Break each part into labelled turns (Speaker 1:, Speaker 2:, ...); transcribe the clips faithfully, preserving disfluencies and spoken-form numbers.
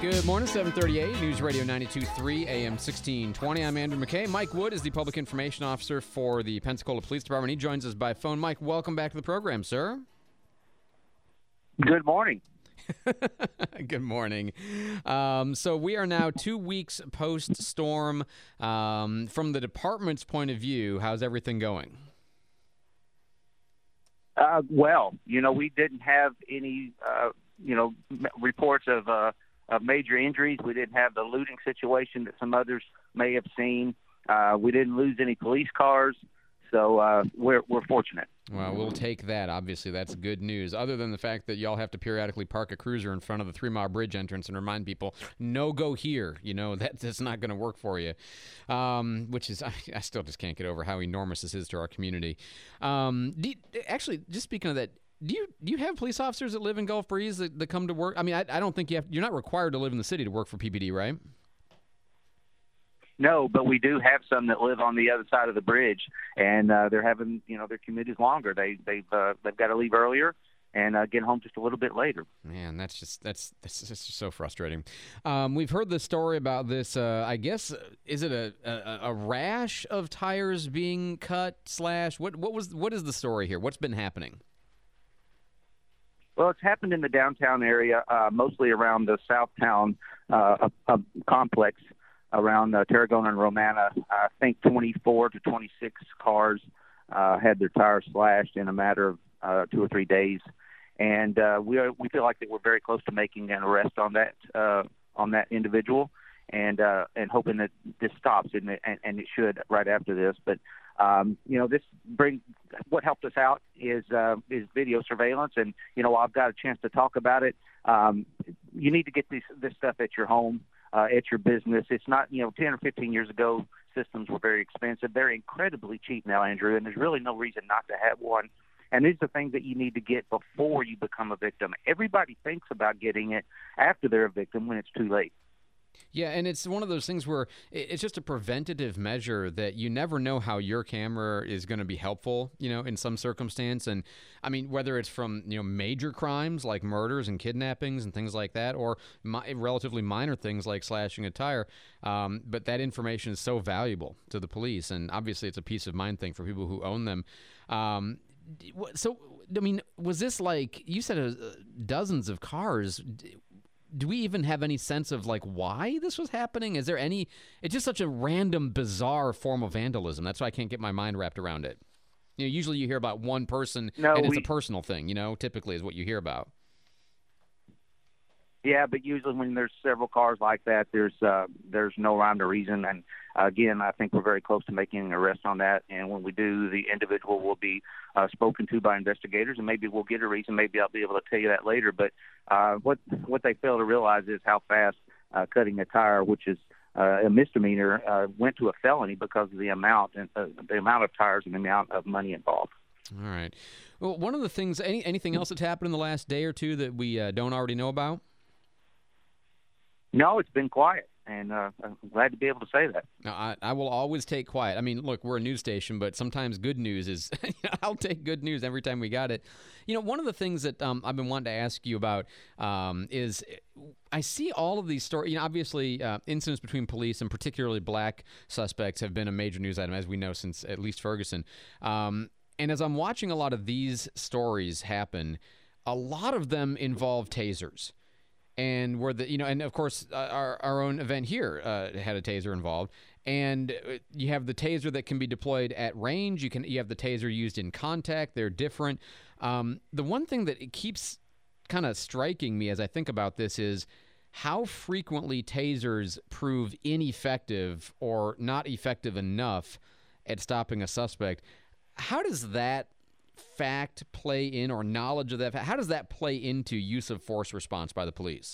Speaker 1: Good morning, seven thirty-eight, News Radio ninety-two point three, A M sixteen twenty. I'm Andrew McKay. Mike Wood is the Public Information Officer for the Pensacola Police Department. He joins us by phone. Mike, welcome back to the program, sir.
Speaker 2: Good morning.
Speaker 1: Good morning. Um, so we are now two weeks post-storm. Um, from the department's point of view, how's everything going?
Speaker 2: Uh, well, you know, we didn't have any, uh, you know, m- reports of, uh, of major injuries. We didn't have the looting situation that some others may have seen. Uh, we didn't lose any police cars. So uh, we're we're fortunate.
Speaker 1: Well, we'll take that. Obviously, that's good news. Other than the fact that y'all have to periodically park a cruiser in front of the Three Mile Bridge entrance and remind people, no go here. You know, that, that's not going to work for you. Um, which is, I, I still just can't get over how enormous this is to our community. Um, do you, actually, just speaking of that, do you do you have police officers that live in Gulf Breeze that, that come to work? I mean, I, I don't think you have. You're not required to live in the city to work for P P D, right?
Speaker 2: No, but we do have some that live on the other side of the bridge, and uh, they're having, you know, their commute is longer. They they've uh, they've got to leave earlier and uh, get home just a little bit later.
Speaker 1: Man, that's just that's that's just so frustrating. Um, we've heard the story about this. Uh, I guess is it a, a a rash of tires being cut slash what what was what is the story here? What's been happening?
Speaker 2: Well, it's happened in the downtown area, uh, mostly around the Southtown uh, uh, complex. Around uh, Tarragona and Romana. I think twenty-four to twenty-six cars uh, had their tires slashed in a matter of uh, two or three days, and uh, we are, we feel like that we're very close to making an arrest on that uh, on that individual, and uh, and hoping that this stops, and, and, and it should right after this. But um, you know, this bring what helped us out is uh, is video surveillance, and you know, I've got a chance to talk about it. Um, you need to get this this stuff at your home. Uh, at your business. It's not, you know, ten or fifteen years ago, systems were very expensive. They're incredibly cheap now, Andrew, and there's really no reason not to have one. And these are things that you need to get before you become a victim. Everybody thinks about getting it after they're a victim when it's too late.
Speaker 1: Yeah, and it's one of those things where it's just a preventative measure that you never know how your camera is going to be helpful, you know, in some circumstance. And I mean, whether it's from, you know, major crimes like murders and kidnappings and things like that, or mi- relatively minor things like slashing a tire. Um, but that information is so valuable to the police. And obviously it's a peace of mind thing for people who own them. Um, so, I mean, was this like, you said uh, dozens of cars. Do we even have any sense of, like, why this was happening? Is there any – it's just such a random, bizarre form of vandalism. That's why I can't get my mind wrapped around it. You know, usually you hear about one person,
Speaker 2: no,
Speaker 1: and it's
Speaker 2: we,
Speaker 1: a personal thing, you know, typically is what you hear about.
Speaker 2: Yeah, but usually when there's several cars like that, there's uh, there's no rhyme or reason. And, uh, again, I think we're very close to making an arrest on that. And when we do, the individual will be uh, spoken to by investigators, and maybe we'll get a reason. Maybe I'll be able to tell you that later. But uh, what what they fail to realize is how fast uh, cutting a tire, which is uh, a misdemeanor, uh, went to a felony because of the amount and uh, the amount of tires and the amount of money involved.
Speaker 1: All right. Well, one of the things, any anything else that's happened in the last day or two that we uh, don't already know about?
Speaker 2: No, it's been quiet, and uh, I'm glad to be able to say that.
Speaker 1: No, I, I will always take quiet. I mean, look, we're a news station, but sometimes good news is – I'll take good news every time we got it. You know, one of the things that um, I've been wanting to ask you about um, is I see all of these stories. You know, obviously, uh, incidents between police and particularly black suspects have been a major news item, as we know, since at least Ferguson. Um, and as I'm watching a lot of these stories happen, a lot of them involve tasers. And where the you know, and of course, uh, our our own event here uh, had a taser involved. And you have the taser that can be deployed at range. You can you have the taser used in contact. They're different. Um, the one thing that it keeps kind of striking me as I think about this is how frequently tasers prove ineffective or not effective enough at stopping a suspect. How does that fact play in, or knowledge of that? How does that play into use of force response by the police?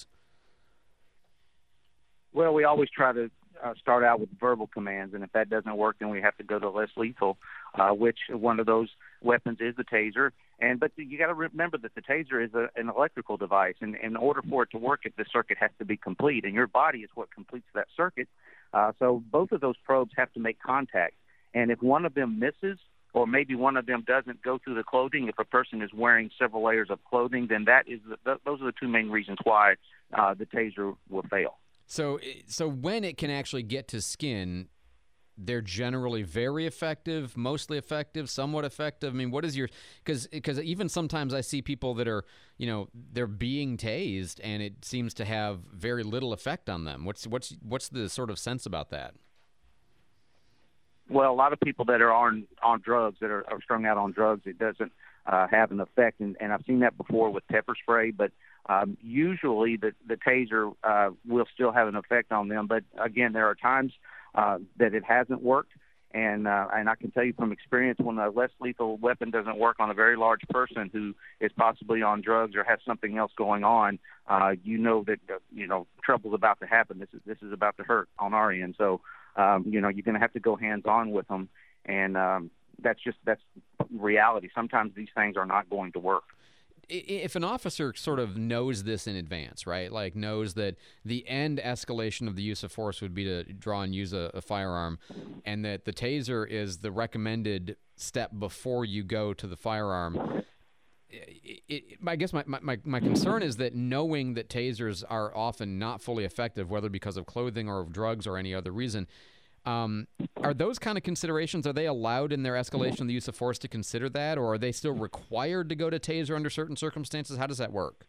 Speaker 2: Well, we always try to uh, start out with verbal commands, and if that doesn't work, then we have to go to less lethal, uh, which one of those weapons is the taser. And but you got to remember that the taser is a, an electrical device, and in order for it to work, the circuit has to be complete, and your body is what completes that circuit. Uh, so both of those probes have to make contact, and if one of them misses or maybe one of them doesn't go through the clothing. If a person is wearing several layers of clothing, then that is the, th- those are the two main reasons why uh, the taser will fail.
Speaker 1: So, so when it can actually get to skin, they're generally very effective, mostly effective, somewhat effective. I mean, what is your, because because even sometimes I see people that are, you know, they're being tased and it seems to have very little effect on them. What's what's what's the sort of sense about that?
Speaker 2: Well, a lot of people that are on on drugs, that are, are strung out on drugs, it doesn't uh, have an effect, and, and I've seen that before with pepper spray. But um, usually, the the taser uh, will still have an effect on them. But again, there are times uh, that it hasn't worked, and uh, and I can tell you from experience, when a less lethal weapon doesn't work on a very large person who is possibly on drugs or has something else going on, uh, you know that uh, you know trouble's about to happen. This is this is about to hurt on our end. So. Um, you know, you're going to have to go hands-on with them, and um, that's just that's reality. Sometimes these things are not going to work.
Speaker 1: If an officer sort of knows this in advance, right, like knows that the end escalation of the use of force would be to draw and use a, a firearm, and that the taser is the recommended step before you go to the firearm, It, it, I guess my, my, my concern is that knowing that tasers are often not fully effective, whether because of clothing or of drugs or any other reason, um, are those kind of considerations, are they allowed in their escalation of the use of force to consider that, or are they still required to go to taser under certain circumstances? How does that work?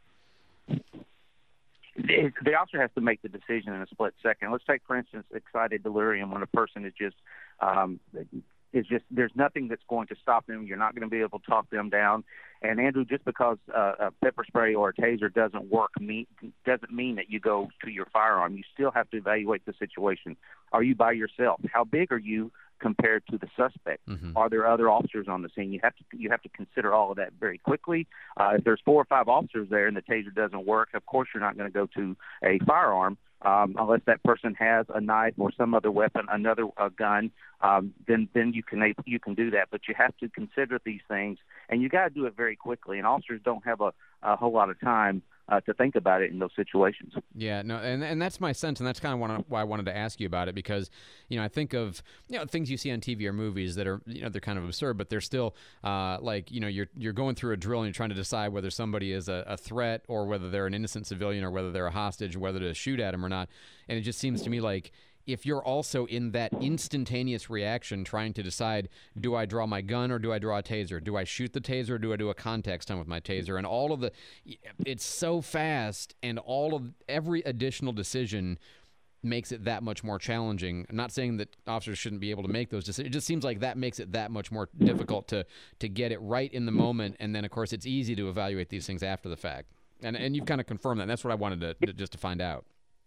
Speaker 2: The, the officer has to make the decision in a split second. Let's take, for instance, excited delirium, when a person is just um, is just there's nothing that's going to stop them. You're not going to be able to talk them down. And Andrew, just because uh, a pepper spray or a taser doesn't work mean, doesn't mean that you go to your firearm. You still have to evaluate the situation. Are you by yourself? How big are you compared to the suspect? Mm-hmm. Are there other officers on the scene? You have to you have to consider all of that very quickly. Uh, if there's four or five officers there and the taser doesn't work, of course you're not going to go to a firearm. Um, unless that person has a knife or some other weapon, another uh, gun, um, then then you can you can do that. But you have to consider these things, and you got to do it very quickly. And officers don't have a, a whole lot of time uh, to think about it in those situations.
Speaker 1: Yeah, no, and and that's my sense, and that's kind of why I wanted to ask you about it, because you know I think of you know things you see on T V or movies that are you know they're kind of absurd, but they're still uh, like you know you're you're going through a drill and you're trying to decide whether somebody is a, a threat or whether they're an innocent civilian or whether they're a hostage, whether to shoot at them or not. And it just seems to me like if you're also in that instantaneous reaction trying to decide, do I draw my gun or do I draw a taser? Do I shoot the taser or do I do a contact stun with my taser? And all of the, it's so fast, and all of every additional decision makes it that much more challenging. I'm not saying that officers shouldn't be able to make those decisions. It just seems like that makes it that much more difficult to to get it right in the moment. And then, of course, it's easy to evaluate these things after the fact. And and you've kind of confirmed that. And that's what I wanted to, to just to find out.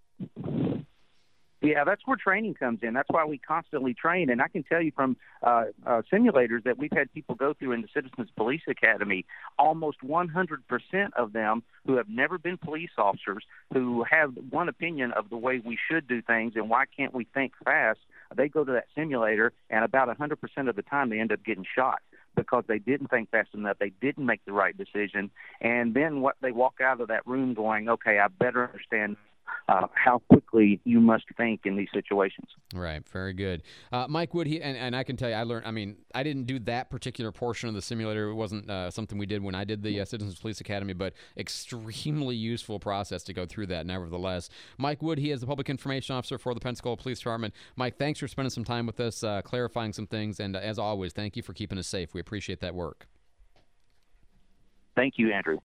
Speaker 2: Yeah, that's where training comes in. That's why we constantly train. And I can tell you from uh, uh, simulators that we've had people go through in the Citizens Police Academy, almost one hundred percent of them who have never been police officers, who have one opinion of the way we should do things and why can't we think fast, they go to that simulator, and about one hundred percent of the time they end up getting shot because they didn't think fast enough, they didn't make the right decision, and then what they walk out of that room going, okay, I better understand Uh, how quickly you must think in these situations.
Speaker 1: Right. Very good. Uh, Mike Wood, he, and, and I can tell you, I learned, I mean, I didn't do that particular portion of the simulator. It wasn't uh, something we did when I did the uh, Citizens Police Academy, but extremely useful process to go through that nevertheless. Mike Wood, he is the Public Information Officer for the Pensacola Police Department. Mike, thanks for spending some time with us, uh, clarifying some things, and uh, as always, thank you for keeping us safe. We appreciate that work.
Speaker 2: Thank you, Andrew.